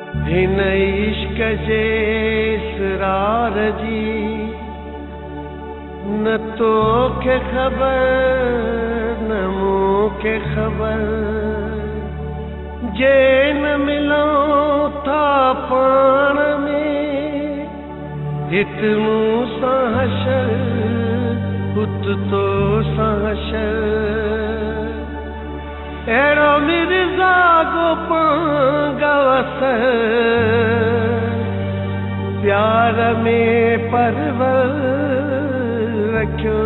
हिन इश्क जे इसरार जी न तोखे ख़बर न मूंखे ख़बर जे न मिलूं था पाण में हित मूं सां हशर हुत तो सां हशर अहिड़ो मिर्ज़ा गोपांगा वसर प्यार में परवर रखियो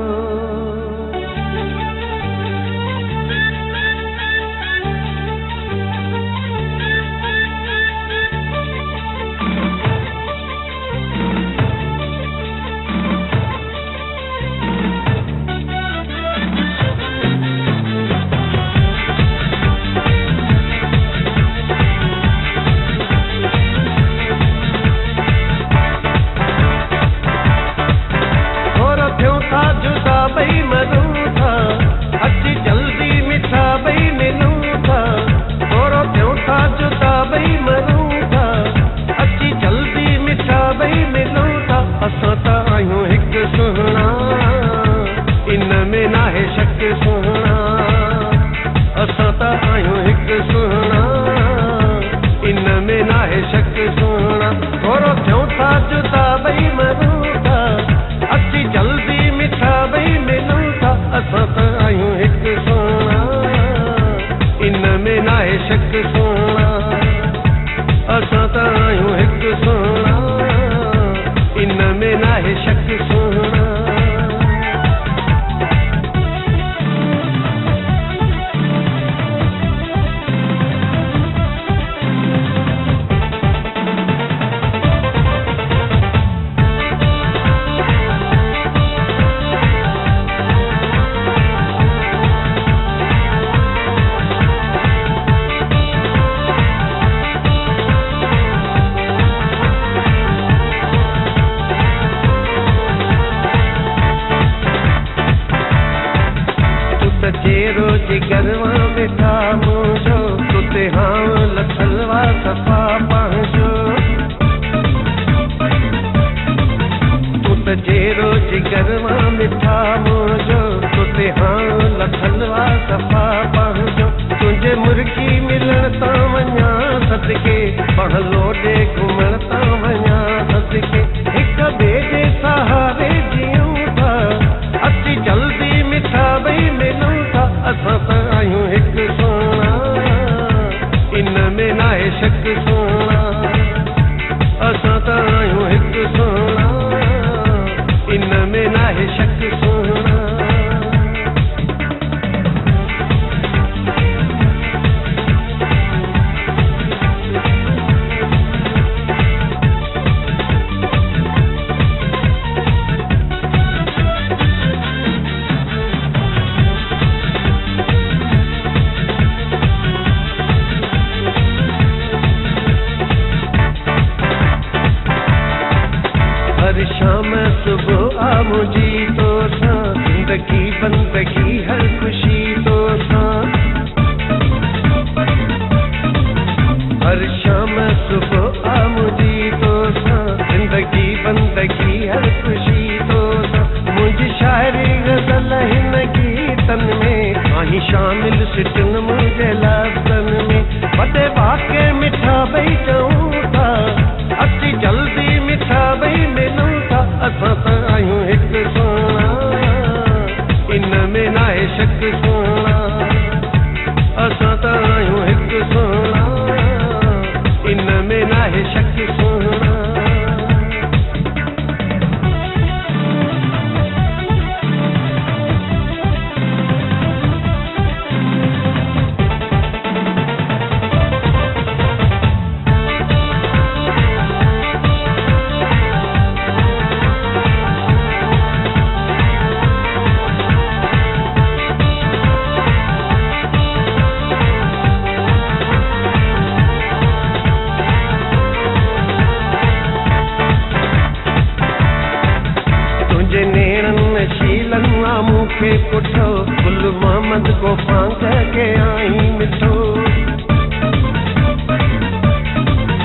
के पुठो गुल मोहम्मद को फांक के आई मिठो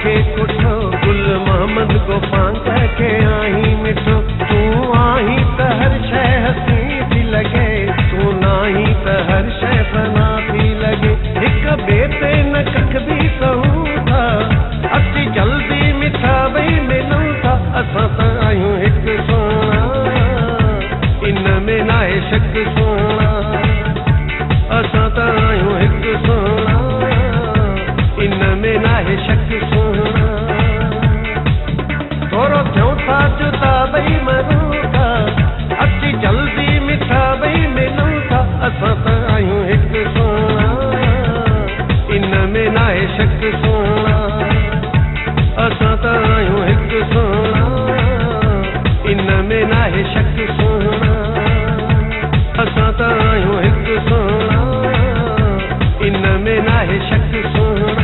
के कुठो गुल मोहम्मद को पांक के आही मिठो तू आही त हर शय हसी थी लगे तू नाही त हर शय फना थी लगे हिक ॿिए ते न कख बि कहूं था अची जल्दी मिठा ॿई मिलूं था असां त आहियूं हिकु सोना इन में नाहे शक सोना असां त आहियूं हिकु सोना इन में नाहे शक सोना थोरो थियूं था जुदा ॿई मरूं था अची जल्दी मिठा ॿई मिलूं था असां त आहियूं हिकु सोना इन में नाहे शक सोना असां त आहियूं हिकु सोना इन में नाहे शक सोना असां त आहियूं हिकु सोना इन में नाहे शक सोना